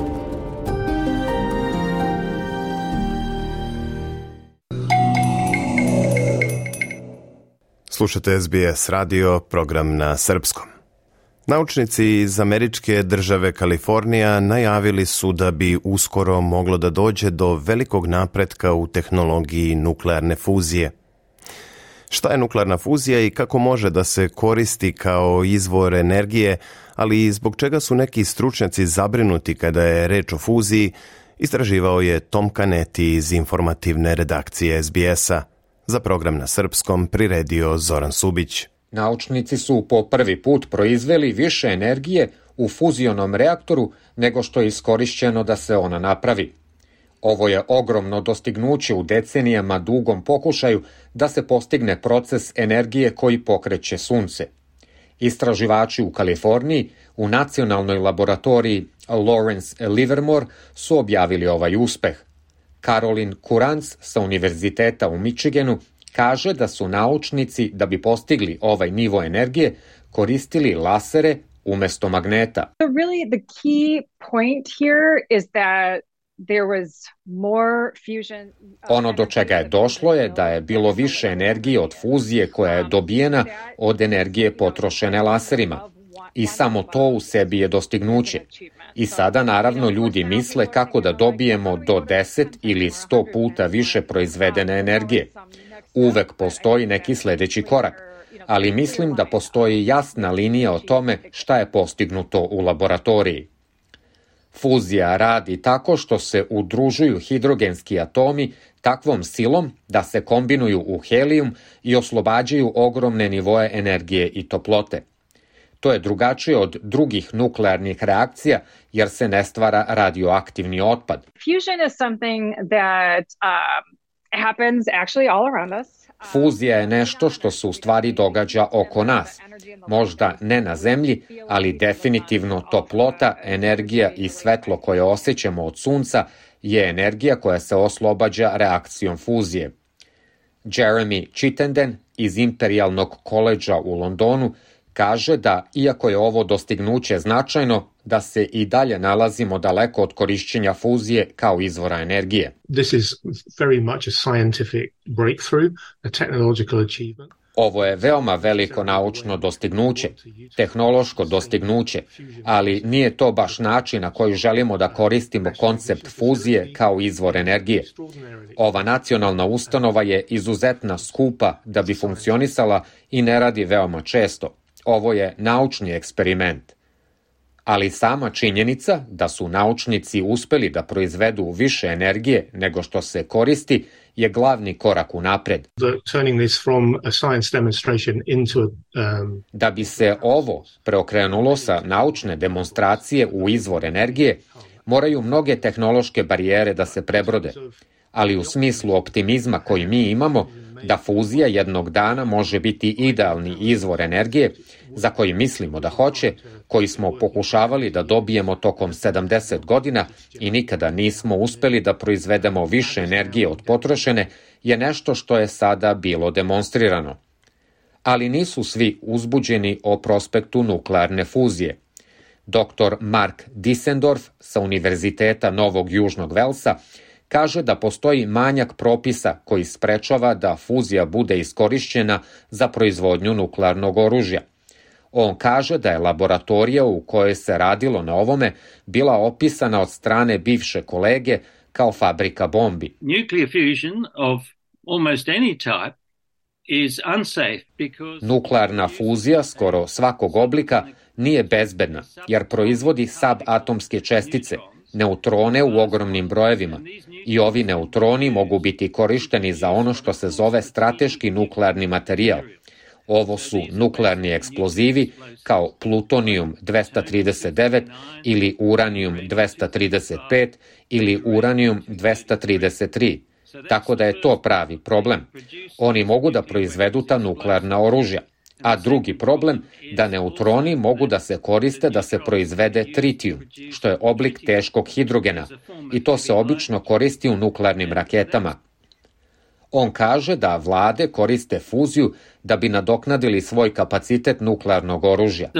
Slušajte SBS radio, program na srpskom. Naučnici iz američke države Kalifornija najavili su da bi uskoro moglo da dođe do velikog napretka u tehnologiji nuklearne fuzije. Šta je nuklearna fuzija i kako može da se koristi kao izvor energije, ali i zbog čega su neki stručnjaci zabrinuti kada je reč o fuziji, istraživao je Tom Caneti iz informativne redakcije SBS-a. Za program na srpskom priredio Zoran Subić. Naučnici su po prvi put proizveli više energije u fuzionom reaktoru nego što je iskorišćeno da se ona napravi. Ovo je ogromno dostignuće u decenijama dugom pokušaju da se postigne proces energije koji pokreće sunce. Istraživači u Kaliforniji u nacionalnoj laboratoriji Lawrence Livermore su objavili ovaj uspeh. Caroline Kuranc sa Univerziteta u Michiganu kaže da su naučnici, da bi postigli ovaj nivo energije, koristili lasere umesto magneta. Really the key point here is that there was more fusion. Ono do čega je došlo je da je bilo više energije od fuzije koja je dobijena od energije potrošene laserima. I samo to u sebi je dostignuće. I sada naravno ljudi misle kako da dobijemo do 10 ili 100 puta više proizvedene energije. Uvek postoji neki sljedeći korak, ali mislim da postoji jasna linija o tome šta je postignuto u laboratoriji. Fuzija radi tako što se udružuju hidrogenski atomi takvom silom da se kombinuju u helijum i oslobađaju ogromne nivoe energije i toplote. To je drugačije od drugih nuklearnih reakcija jer se ne stvara radioaktivni otpad. Fusion is something that happens actually all around us. Fuzija je nešto što se u stvari događa oko nas. Možda ne na zemlji, ali definitivno toplota, energija i svetlo koje osjećamo od sunca je energija koja se oslobađa reakcijom fuzije. Jeremy Chittenden iz Imperialnog koledža u Londonu kaže da, iako je ovo dostignuće značajno, da se i dalje nalazimo daleko od korišćenja fuzije kao izvora energije. This is very much a scientific breakthrough, a technological achievement. Ovo je veoma veliko naučno dostignuće, tehnološko dostignuće, ali nije to baš način na koji želimo da koristimo koncept fuzije kao izvor energije. Ova nacionalna ustanova je izuzetno skupa da bi funkcionisala i ne radi veoma često. Ovo je naučni eksperiment. Ali sama činjenica da su naučnici uspeli da proizvedu više energije nego što se koristi je glavni korak unapred. Da bi se ovo preokrenulo sa naučne demonstracije u izvor energije, moraju mnoge tehnološke barijere da se prebrode. Ali u smislu optimizma koji mi imamo, da fuzija jednog dana može biti idealni izvor energije, za koji mislimo da hoće, koji smo pokušavali da dobijemo tokom 70 godina i nikada nismo uspeli da proizvedemo više energije od potrošene, je nešto što je sada bilo demonstrirano. Ali nisu svi uzbuđeni o prospektu nuklearne fuzije. Dr. Mark Dissendorf sa Univerziteta Novog Južnog Velsa kaže da postoji manjak propisa koji sprečava da fuzija bude iskorišćena za proizvodnju nuklearnog oružja. On kaže da je laboratorija u kojoj se radilo na ovome bila opisana od strane bivše kolege kao fabrika bombi. Nuklearna fuzija skoro svakog oblika nije bezbedna jer proizvodi subatomske čestice, neutrone u ogromnim brojevima, i ovi neutroni mogu biti korišteni za ono što se zove strateški nuklearni materijal. Ovo su nuklearni eksplozivi kao plutonijum 239 ili uranijum 235 ili uranijum 233, tako da je to pravi problem. Oni mogu da proizvedu ta nuklearna oružja. A drugi problem, da neutroni mogu da se koriste da se proizvede tritijum, što je oblik teškog hidrogena, i to se obično koristi u nuklearnim raketama. On kaže da vlade koriste fuziju da bi nadoknadili svoj kapacitet nuklearnog oružja.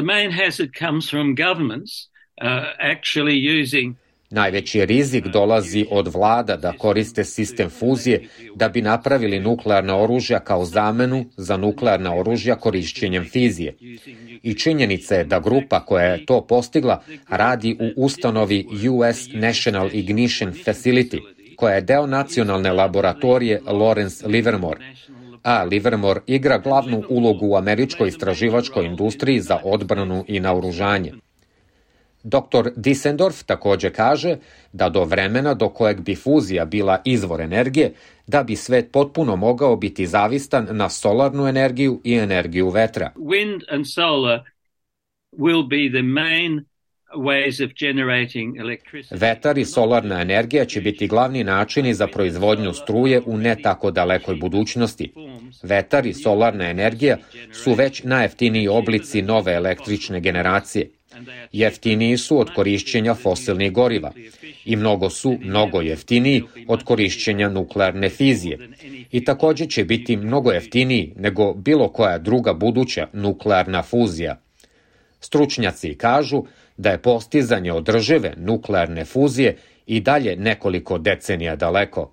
Najveći rizik dolazi od vlada da koriste sistem fuzije da bi napravili nuklearna oružja kao zamenu za nuklearna oružja korišćenjem fizije. I činjenica je da grupa koja je to postigla radi u ustanovi US National Ignition Facility, koja je deo nacionalne laboratorije Lawrence Livermore. A Livermore igra glavnu ulogu u američkoj istraživačkoj industriji za odbranu i naoružanje. Dr. Dissendorf također kaže da do vremena do kojeg bi fuzija bila izvor energije, da bi svet potpuno mogao biti zavistan na solarnu energiju i energiju vetra. Wind and solar will be the main ways of generating electricity. Vetar i solarna energija će biti glavni načini za proizvodnju struje u ne tako dalekoj budućnosti. Vetar i solarna energija su već najjeftiniji oblici nove električne generacije. Jeftiniji su od korišćenja fosilnih goriva i mnogo jeftiniji od korišćenja nuklearne fizije. I također će biti mnogo jeftiniji nego bilo koja druga buduća nuklearna fuzija. Stručnjaci kažu da je postizanje održive nuklearne fuzije i dalje nekoliko decenija daleko.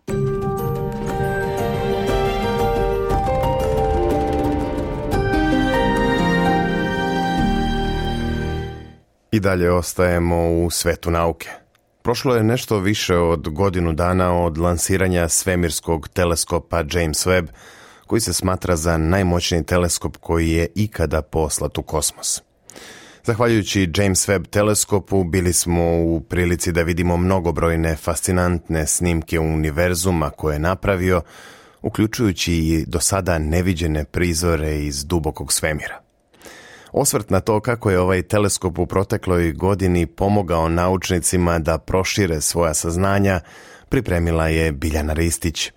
I dalje ostajemo u svetu nauke. Prošlo je nešto više od godinu dana od lansiranja svemirskog teleskopa James Webb, koji se smatra za najmoćniji teleskop koji je ikada poslat u kosmos. Zahvaljujući James Webb teleskopu bili smo u prilici da vidimo mnogobrojne fascinantne snimke univerzuma koje je napravio, uključujući i do sada neviđene prizore iz dubokog svemira. Osvrt na to kako je ovaj teleskop u protekloj godini pomogao naučnicima da prošire svoja saznanja, pripremila je Biljana Ristić.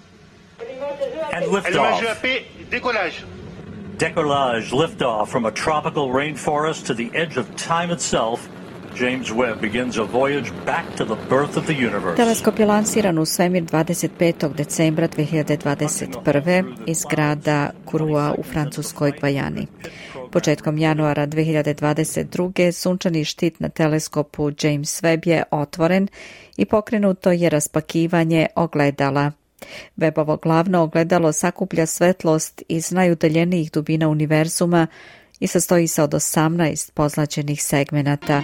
Decollage, liftoff from a tropical rainforest to the edge of time itself. James Webb begins a voyage back to the birth of the universe. Teleskop je lansiran u svemir 25. decembra 2021. iz grada Kourou u francuskoj Gvajani. Početkom januara 2022. sunčani štit na teleskopu James Webb je otvoren i pokrenuto je raspakivanje ogledala. Webbovo glavno ogledalo sakuplja svetlost iz najudaljenijih dubina univerzuma i sastoji se od 18 pozlaćenih segmenata.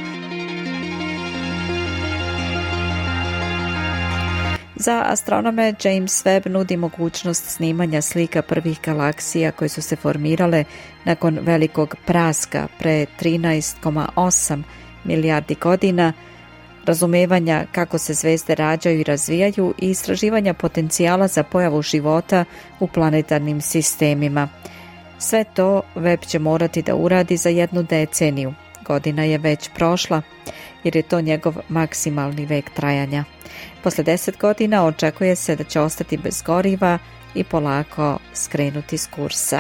Za astronome James Webb nudi mogućnost snimanja slika prvih galaksija koje su se formirale nakon velikog praska pre 13,8 milijardi godina, razumevanja kako se zvezde rađaju i razvijaju i istraživanja potencijala za pojavu života u planetarnim sistemima. Sve to Webb će morati da uradi za 1 deceniju. Godina je već prošla, jer je to njegov maksimalni vek trajanja. Posle 10 godina očekuje se da će ostati bez goriva i polako skrenuti s kursa.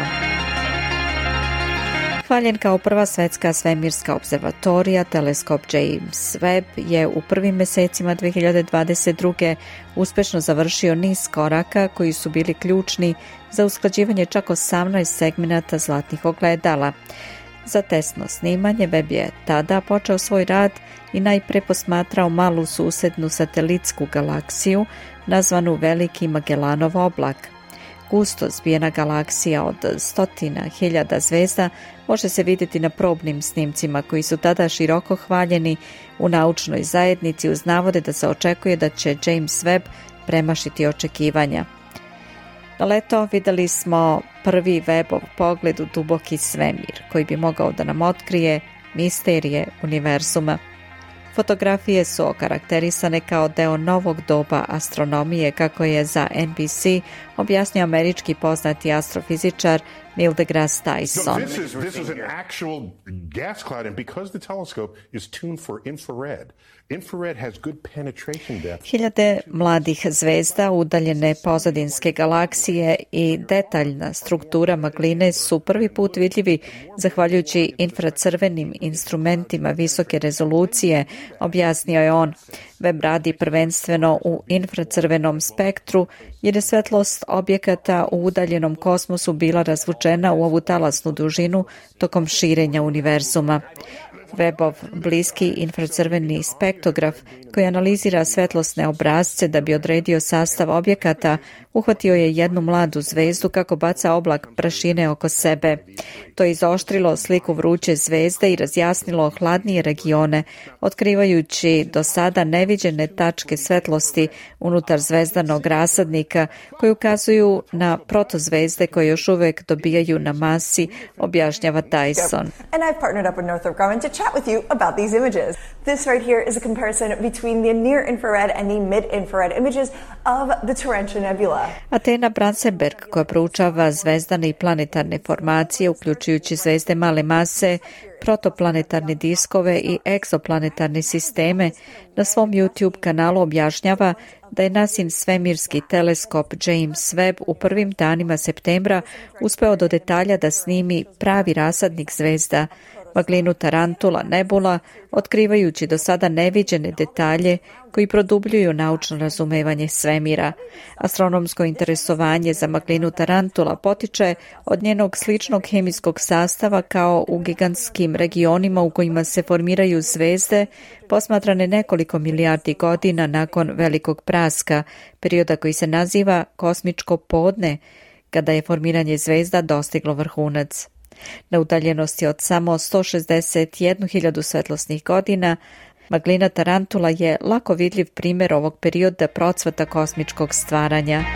Hvaljen kao prva svetska svemirska observatorija, teleskop James Webb je u prvim mesecima 2022. uspešno završio niz koraka koji su bili ključni za usklađivanje čak 18 segmenata zlatnih ogledala. Za testno snimanje Webb je tada počeo svoj rad i najpre posmatrao malu susednu satelitsku galaksiju nazvanu Veliki Magellanov oblak. Gusto zbijena galaksija od 100.000 zvezda može se vidjeti na probnim snimcima koji su tada široko hvaljeni u naučnoj zajednici uz navode da se očekuje da će James Webb premašiti očekivanja. Na leto videli smo prvi Webbov pogled u duboki svemir koji bi mogao da nam otkrije misterije univerzuma. Fotografije su okarakterisane kao deo novog doba astronomije, kako je za NBC objasnio američki poznati astrofizičar Neil deGrasse Tyson. This is an actual gas cloud, and because the telescope is tuned for infrared, infrared has good penetration depth. Hiljade mladih zvezda, udaljene pozadinske galaksije i detaljna struktura magline su prvi put vidljivi zahvaljujući infracrvenim instrumentima visoke rezolucije, objasnio je on. Webb radi prvenstveno u infracrvenom spektru jer je svetlost objekata u udaljenom kosmosu bila razvučena u ovu talasnu dužinu tokom širenja univerzuma. Webbov bliski infracrveni spektrograf koji analizira svetlosne obrazce da bi odredio sastav objekata, uhvatio je jednu mladu zvezdu kako baca oblak prašine oko sebe. To je izoštrilo sliku vruće zvezde i razjasnilo hladnije regione, otkrivajući do sada neviđene tačke svetlosti unutar zvezdanog rasadnika koji ukazuju na protozvezde koje još uvek dobijaju na masi, objašnjava Tyson. And I've partnered up with Northrop Grumman to chat with you about these images. This right here is a comparison between the near-infrared and the mid-infrared images of the Tarantula Nebula. Atena Bransenberg, koja proučava zvezdane i planetarne formacije, uključujući zvezde male mase, protoplanetarne diskove i egzoplanetarne sisteme, na svom YouTube kanalu objašnjava da je NASIN svemirski teleskop James Webb u prvim danima septembra uspeo do detalja da snimi pravi rasadnik zvezda, maglinu Tarantula Nebula, otkrivajući do sada neviđene detalje koji produbljuju naučno razumevanje svemira. Astronomsko interesovanje za maglinu Tarantula potiče od njenog sličnog hemijskog sastava kao u gigantskim regionima u kojima se formiraju zvezde, posmatrane nekoliko milijardi godina nakon velikog praska, perioda koji se naziva kosmičko podne, kada je formiranje zvezda dostiglo vrhunac. Na udaljenosti od samo 161.000 svetlosnih godina, maglina Tarantula je lako vidljiv primjer ovog perioda procvata kosmičkog stvaranja.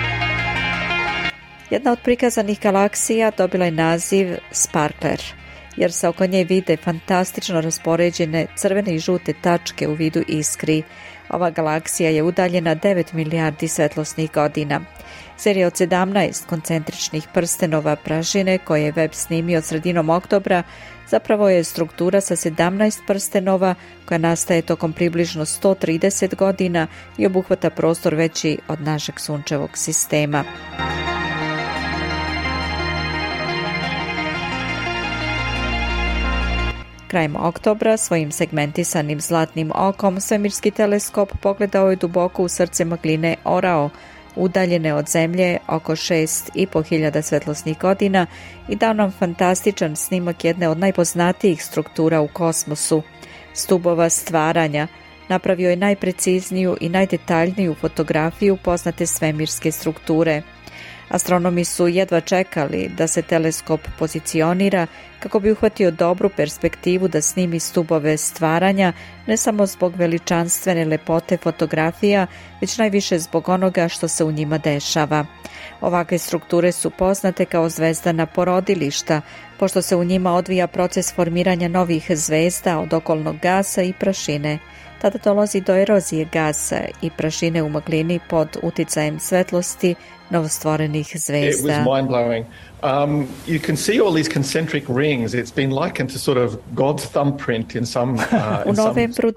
Jedna od prikazanih galaksija dobila je naziv Sparkler. jer se oko nje vide fantastično raspoređene crvene i žute tačke u vidu iskri. Ova galaksija je udaljena 9 milijardi svetlosnih godina. Serija od 17 koncentričnih prstenova prašine koje je Webb snimio sredinom oktobra zapravo je struktura sa 17 prstenova koja nastaje tokom približno 130 godina i obuhvata prostor veći od našeg sunčevog sistema. Krajem oktobra svojim segmentisanim zlatnim okom svemirski teleskop pogledao je duboko u srce magline Orao, udaljene od Zemlje oko 6.500 svetlosnih godina i dao nam fantastičan snimak jedne od najpoznatijih struktura u kosmosu, stubova stvaranja. Napravio je najprecizniju i najdetaljniju fotografiju poznate svemirske strukture. Astronomi su jedva čekali da se teleskop pozicionira kako bi uhvatio dobru perspektivu da snimi stubove stvaranja, ne samo zbog veličanstvene lepote fotografija, već najviše zbog onoga što se u njima dešava. Ovakve strukture su poznate kao zvezdana porodilišta, pošto se u njima odvija proces formiranja novih zvezda od okolnog gasa i prašine. Tada dolazi do erozije gasa i prašine u maglini pod uticajem svetlosti novostvorenih zvezda. It was mind-blowing. You can see all these concentric rings. It's been likened to sort of God's thumbprint in some... U novembru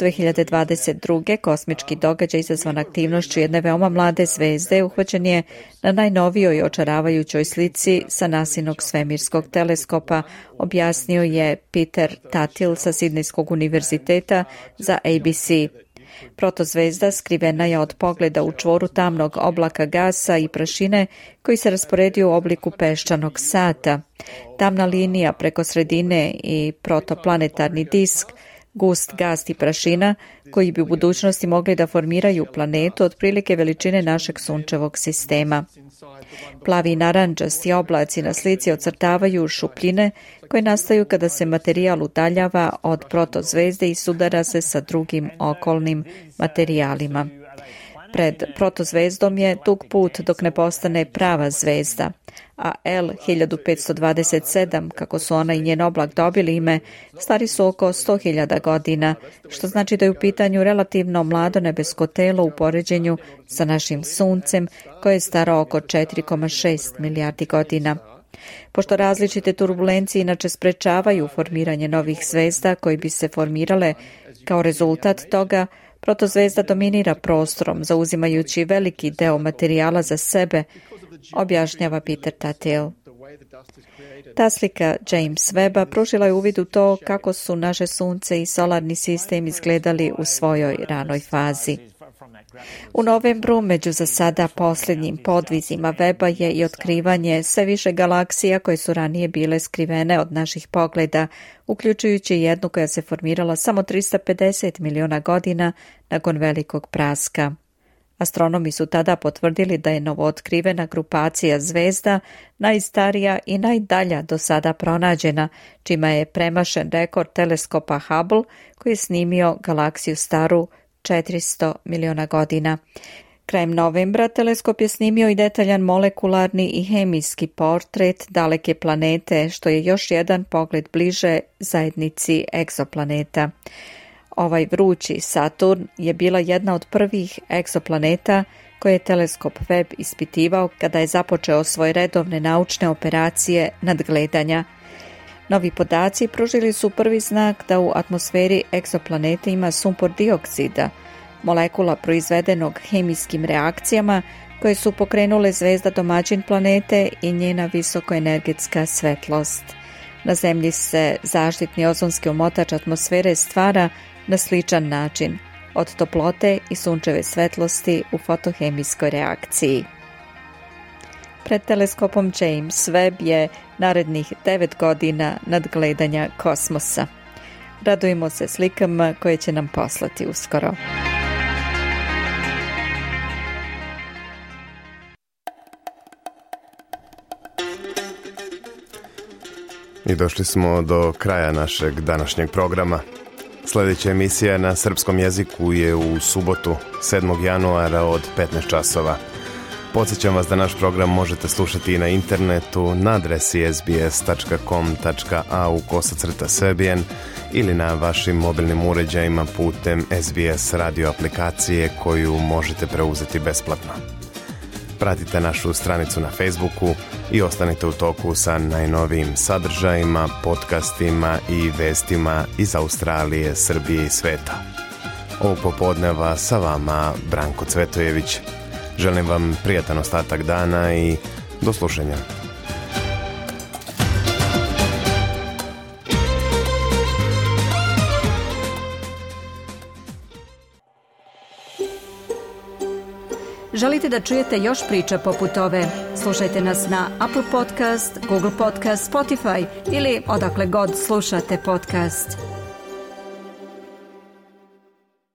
2022. kosmički događaj izazvan aktivnošću jedne veoma mlade zvezde uhvaćen je na najnovijoj očaravajućoj slici sa NASInog svemirskog teleskopa, objasnio je Peter Tatil sa Sidnejskog univerziteta za ABC. Protozvezda skrivena je od pogleda u čvoru tamnog oblaka gasa i prašine koji se rasporedio u obliku peščanog sata. Tamna linija preko sredine i protoplanetarni disk, gust gas i prašina koji bi u budućnosti mogli da formiraju planetu otprilike veličine našeg sunčevog sistema. Plavi i narandžasti oblaci na slici ocrtavaju šupljine koje nastaju kada se materijal udaljava od protozvezde i sudara se sa drugim okolnim materijalima. Pred protozvezdom je dug put dok ne postane prava zvezda, a L1527, kako su ona i njen oblak dobili ime, stari su oko 100.000 godina, što znači da je u pitanju relativno mlado nebesko telo u poređenju sa našim suncem, koje je staro oko 4,6 milijardi godina. Pošto različite turbulencije inače sprečavaju formiranje novih zvezda koji bi se formirale kao rezultat toga, protozvezda dominira prostorom, zauzimajući veliki deo materijala za sebe, objašnjava Peter Tatil. Ta slika James Webba pružila je uvid u to kako su naše sunce i solarni sistem izgledali u svojoj ranoj fazi. U novembru, među za sada posljednjim podvizima Webba je i otkrivanje sve više galaksija koje su ranije bile skrivene od naših pogleda, uključujući jednu koja se formirala samo 350 miliona godina nakon velikog praska. Astronomi su tada potvrdili da je novootkrivena grupacija zvezda najstarija i najdalja do sada pronađena, čime je premašen rekord teleskopa Hubble koji je snimio galaksiju staru 400 miliona godina. Krajem novembra teleskop je snimio i detaljan molekularni i hemijski portret daleke planete, što je još jedan pogled bliže zajednici egzoplaneta. Ovaj vrući Saturn je bila jedna od prvih egzoplaneta koje je teleskop Webb ispitivao kada je započeo svoje redovne naučne operacije nadgledanja. Novi podaci pružili su prvi znak da u atmosferi egzoplanete ima sumpor dioksida, molekula proizvedenog hemijskim reakcijama koje su pokrenule zvezda domaćin planete i njena visokoenergetska svetlost. Na Zemlji se zaštitni ozonski omotač atmosfere stvara na sličan način, od toplote i sunčeve svetlosti u fotohemijskoj reakciji. Pred teleskopom James Webb je narednih 9 godina nadgledanja kosmosa. Radujemo se slikama koje će nam poslati uskoro. I došli smo do kraja našeg današnjeg programa. Sljedeća emisija na srpskom jeziku je u subotu 7. januara od 15 časova. Podsjećam vas da naš program možete slušati i na internetu na adresi sbs.com.au/Serbian ili na vašim mobilnim uređajima putem SBS radio aplikacije koju možete preuzeti besplatno. Pratite našu stranicu na Facebooku i ostanite u toku sa najnovijim sadržajima, podcastima i vestima iz Australije, Srbije i sveta. Ovog popodneva sa vama Branko Cvetojević. Želim vam prijatan ostatak dana i do slušanja. Želite da čujete još priča poput ove? Slušajte nas na Apple Podcast, Google Podcast, Spotify ili odakle god slušate podcast.